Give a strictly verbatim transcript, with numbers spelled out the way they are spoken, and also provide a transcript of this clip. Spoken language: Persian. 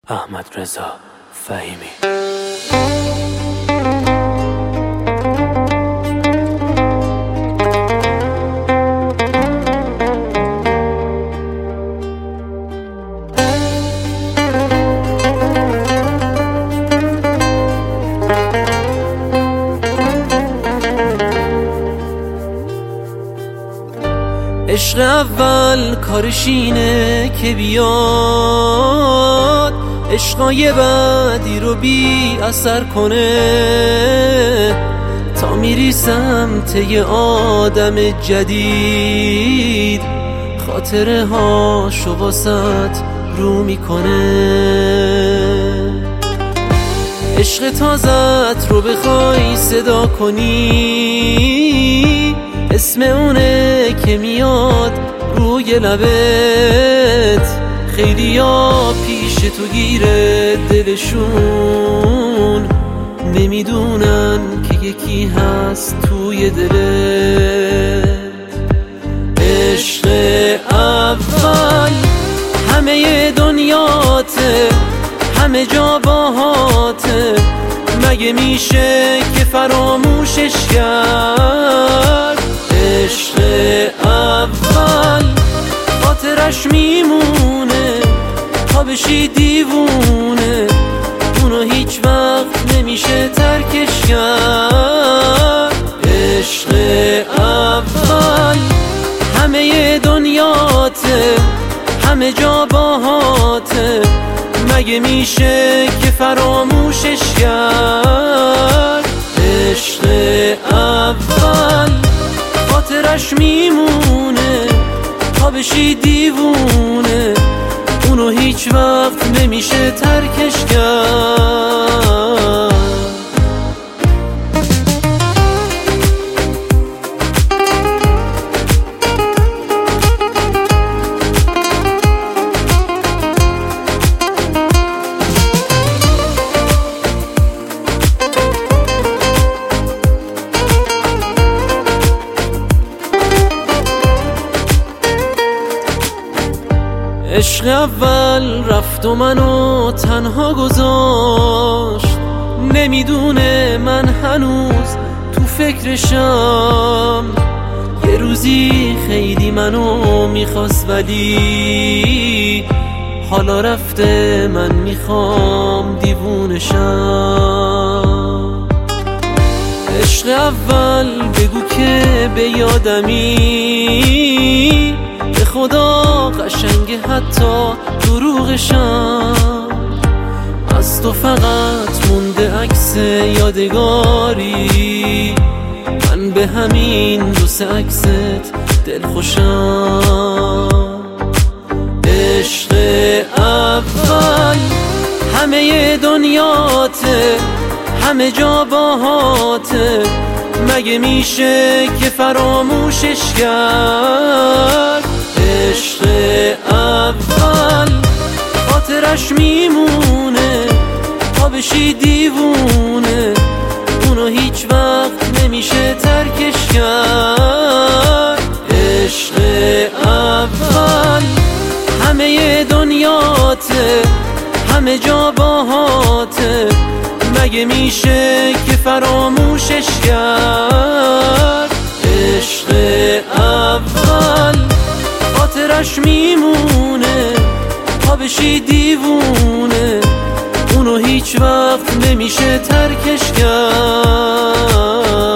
احمد رضا فهیمی. عشق اول کارش اینه که بیاد عشقای بعدی رو بی اثر کنه، تا میری سمت یه آدم جدید خاطره هاشو واسط رو میکنه. عشق تازت رو بخوای صدا کنی، اسم اونه که میاد روی لبت. خیلی ها پیش تو گیره دلشون، نمیدونن که یکی هست توی دلت. عشق اول همه دنیاته، همه جا باهاته، مگه میشه که فراموشش کرد؟ عشق اول خاطرش میمونه تا بشی دیوونه، اونو هیچ وقت نمیشه ترکش کرد. عشق اول همه دنیاته، همه جا باهاته، مگه میشه که فراموشش کرد؟ عشق اول خاطرش میمونه تا بشی دیوونه، اونو هیچ وقت نمیشه ترکش کرد. عشق اول رفت و منو تنها گذاشت، نمیدونه من هنوز تو فکرشم. یه روزی خیلی منو میخواست ولی حالا رفته، من میخوام دیوونشم. عشق اول بگو که به یادمی، به خدا قشنگه حتی دروغشم. از تو فقط مونده عکس یادگاری، من به همین دو سه عکست دل خوشم. عشق اول همه دنیاته، همه جا باهاته، مگه میشه که فراموشش کرد؟ عشق اول خاطرش میمونه تا بشی دیوونه، اونو هیچ وقت نمیشه ترکش کرد. عشق اول همه دنیاته، همه جا باهاته، مگه میشه که فراموشش کرد؟ عشق اول خاطرش میمونه تا بشی دیوونه، اونو هیچ وقت نمیشه ترکش کرد.